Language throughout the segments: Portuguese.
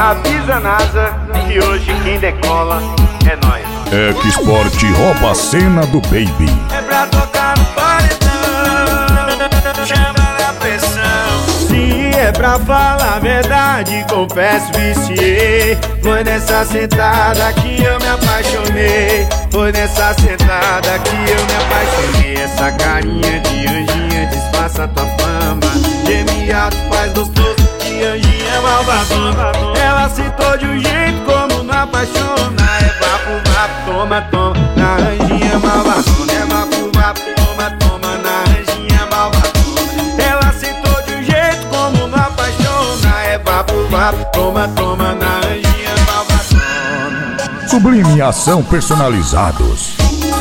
Avisa a NASA que hoje quem decola é nós. Export rouba a cena do Baby. É pra tocar no paredão, chama na pressão. Se é pra falar a verdade, confesso, viciei. Foi nessa sentada que eu me apaixonei. Foi nessa sentada que eu me apaixonei. Essa carinha de anjinha disfarça tua fama. Geme alto, faz gostoso, que anjinha é malvadona. Ela citou de um jeito como não apaixona. É vapo, vapo, toma, toma, na anjinha malvadona. É vapo, vapo, toma, toma, na anjinha malvadona. Ela citou de um jeito como não apaixona. É vapo, vapo, toma, toma, na anjinha malvadona. Sublime Ação Personalizados.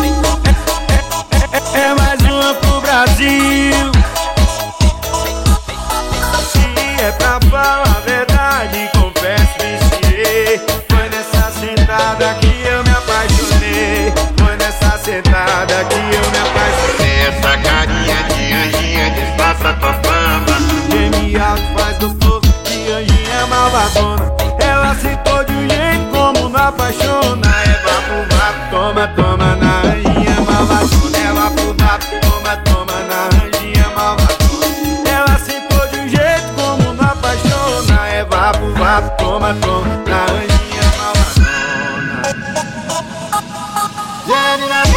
É mais uma pro Brasil. Se é pra falar a verdade, confesso, viciei. Foi nessa sentada que eu me apaixonei. Foi nessa sentada que eu me apaixonei. Essa carinha de anjinha disfarça tua fama. Geme alto, faz gostoso, que anjinha é malvadona. Ela citou de um jeito como não apaixona. É vapo, vapo, toma, toma, na anjinha malvadona. É vapo, vapo, toma, toma, na anjinha malvadona. Ela citou de um jeito como não apaixona. É vapo, vapo, toma, toma, na anjinha malvadona.